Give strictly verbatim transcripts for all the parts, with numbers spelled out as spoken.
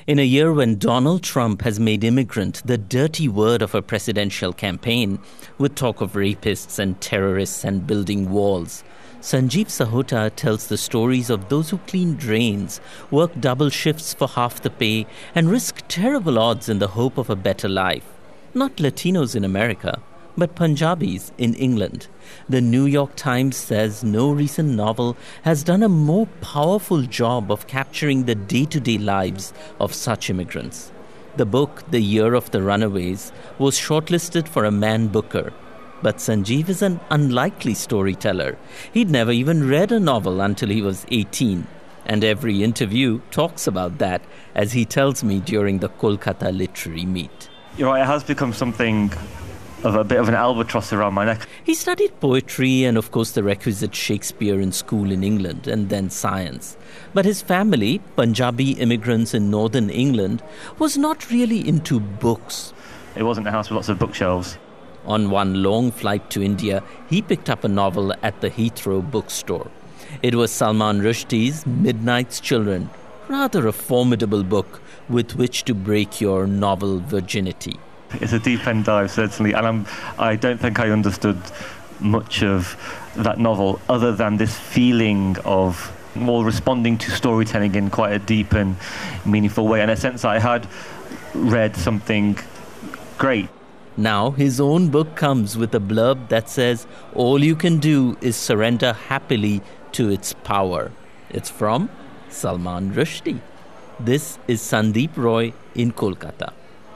In a year when Donald Trump has made immigrant the dirty word of a presidential campaign, with talk of rapists and terrorists and building walls, Sanjeev Sahota tells the stories of those who clean drains, work double shifts for half the pay, and risk terrible odds in the hope of a better life. Not Latinos in America, but Punjabis in England. The New York Times says no recent novel has done a more powerful job of capturing the day-to-day lives of such immigrants. The book, The Year of the Runaways, was shortlisted for a Man Booker. But Sanjeev is an unlikely storyteller. He'd never even read a novel until he was eighteen. And every interview talks about that, as he tells me during the Kolkata Literary Meet. You're right, it has become something of a bit of an albatross around my neck. He studied poetry and, of course, the requisite Shakespeare in school in England, and then science. But his family, Punjabi immigrants in northern England, was not really into books. It wasn't a house with lots of bookshelves. On one long flight to India, he picked up a novel at the Heathrow bookstore. It was Salman Rushdie's Midnight's Children, rather a formidable book with which to break your novel virginity. It's a deep end dive, certainly, and I'm, I don't think I understood much of that novel other than this feeling of more responding to storytelling in quite a deep and meaningful way. In a sense, I had read something great. Now, his own book comes with a blurb that says, all you can do is surrender happily to its power. It's from Salman Rushdie. This is Sandeep Roy in Kolkata.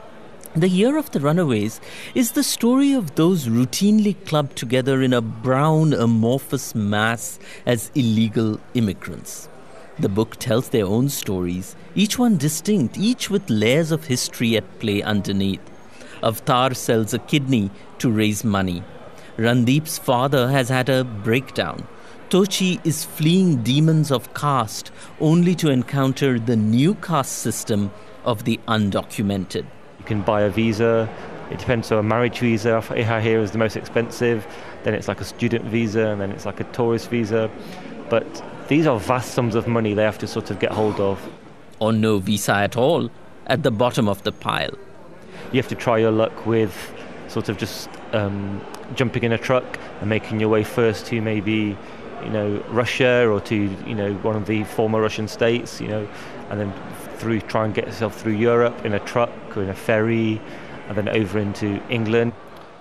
The Year of the Runaways is the story of those routinely clubbed together in a brown amorphous mass as illegal immigrants. The book tells their own stories, each one distinct, each with layers of history at play underneath. Avtar sells a kidney to raise money. Randeep's father has had a breakdown. Tochi is fleeing demons of caste only to encounter the new caste system of the undocumented. You can buy a visa. It depends. So a marriage visa I hear is the most expensive. Then it's like a student visa, and then it's like a tourist visa. But these are vast sums of money they have to sort of get hold of. Or no visa at all, at the bottom of the pile. You have to try your luck with sort of just um, jumping in a truck and making your way first to maybe, you know, Russia or to, you know, one of the former Russian states, you know, and then through try and get yourself through Europe in a truck or in a ferry, and then over into England.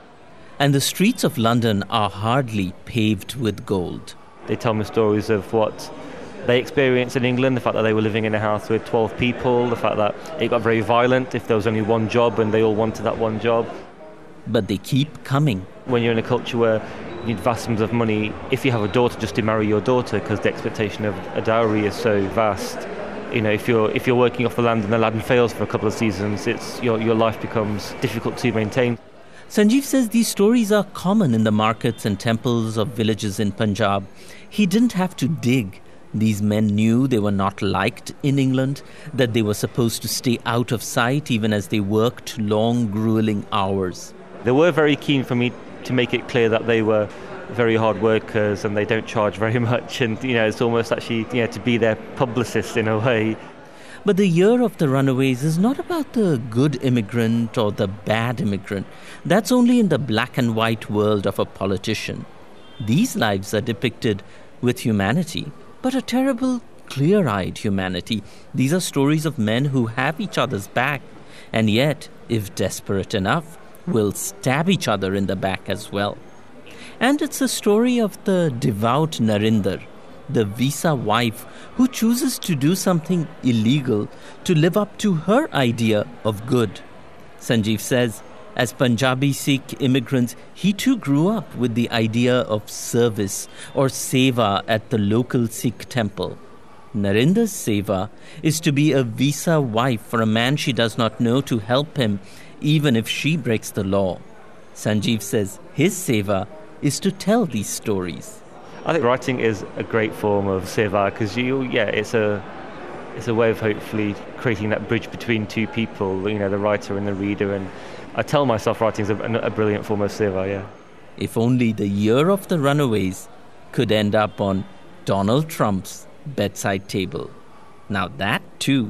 And the streets of London are hardly paved with gold. They tell me stories of what they experienced in England, the fact that they were living in a house with twelve people, the fact that it got very violent if there was only one job and they all wanted that one job. But they keep coming. When you're in a culture where you need vast sums of money, if you have a daughter, just to marry your daughter, because the expectation of a dowry is so vast. You know, if you're if you're working off the land and the land fails for a couple of seasons, it's your your life becomes difficult to maintain. Sanjeev says these stories are common in the markets and temples of villages in Punjab. He didn't have to dig. These men knew they were not liked in England, that they were supposed to stay out of sight even as they worked long, grueling hours. They were very keen for me to make it clear that they were very hard workers and they don't charge very much, and, you know, it's almost actually, you know, to be their publicist in a way. But the Year of the Runaways is not about the good immigrant or the bad immigrant. That's only in the black and white world of a politician. These lives are depicted with humanity, but a terrible, clear-eyed humanity. These are stories of men who have each other's back, and yet, if desperate enough, will stab each other in the back as well. And it's a story of the devout Narinder, the visa wife who chooses to do something illegal to live up to her idea of good. Sanjeev says, as Punjabi Sikh immigrants, he too grew up with the idea of service or seva at the local Sikh temple. Narinder's seva is to be a visa wife for a man she does not know to help him, even if she breaks the law. Sanjeev says his seva is to tell these stories. I think writing is a great form of seva because you, yeah, it's a, it's a way of hopefully creating that bridge between two people, you know, the writer and the reader. And I tell myself writing is a, a brilliant form of seva, yeah. If only the Year of the Runaways could end up on Donald Trump's bedside table. Now that, too,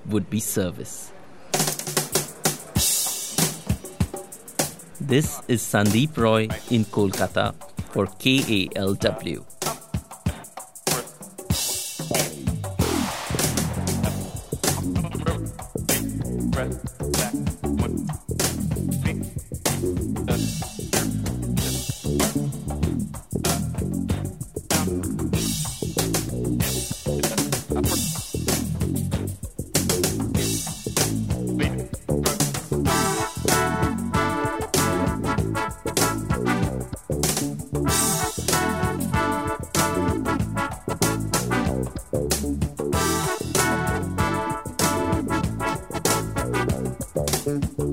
would be service. This is Sandeep Roy in Kolkata for K A L W. Thank you.